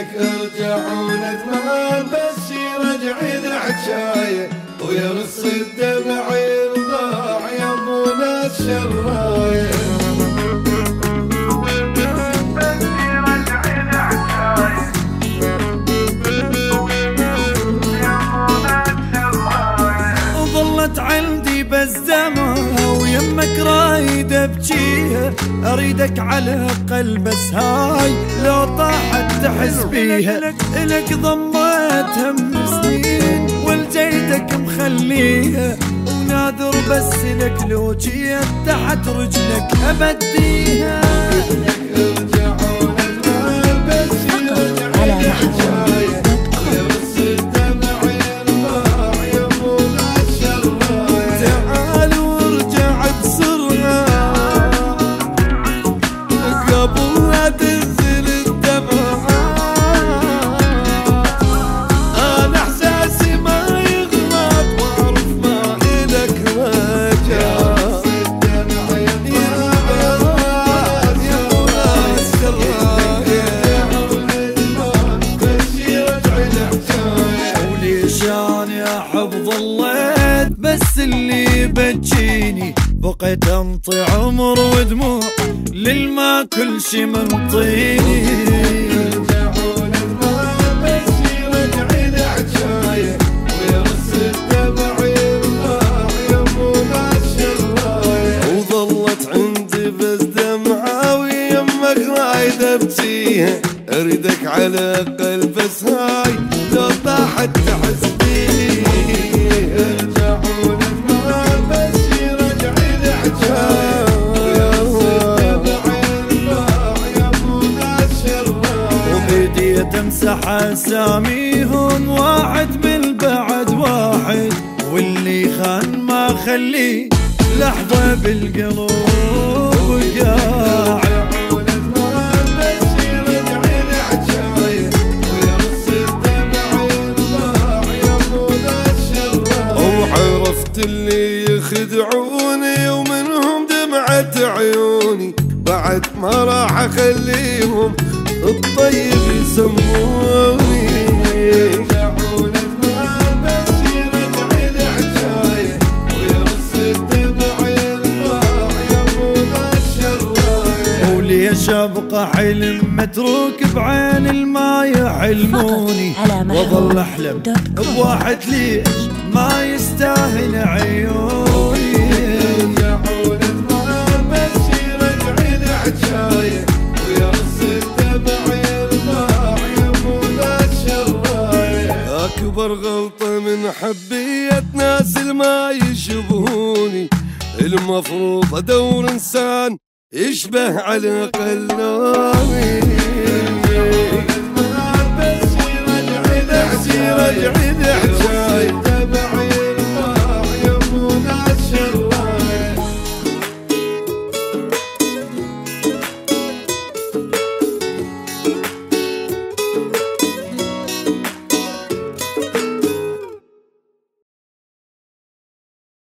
ارجع وندمان بس يرجع العشاية ويرص الدمع يرضاع يا ابونا الشراية. وظلت عندي بس دمعة ويمك رايد ابجيها، اريدك على قلب بس هاي لو طاحت تحس بيها. لك ضميتها من سنين والجيدك مخليها، وناذر بس لك لو جيت تحت رجلك ابديها. ظليت بس اللي بتجيني بقيت انطي عمر ودموع للما كل شي من طيني. وظلت عندي بس دمعة ويمك رايد ابكيها، اريدك على قلب بس هاي لو طاحت تحس بيها. تمسح اساميهم واحد من بعد واحد، واللي خان ما خليه لحظة بالقلوب قاعد. وعرفت اللي يخدعوني ومنهم دمعة عيوني، بعد ما راح اخليهم الطيب يسموني. يرجعون المال بس يرجع العشاية ويرص الدمع يرضاع يا ابونا الشراية. وليش ابقى حلم متروك بعين الما يحلموني، واظل احلم بواحد ليش ما يستاهل عيوني. يرجعون المال بس يرجع العشاية ويرص الدمع يرضاع يا ابونا الشراية. اكبر غلطة من حبية ناس الما يشبهوني، المفروض ادور انسان يشبه على قلبي.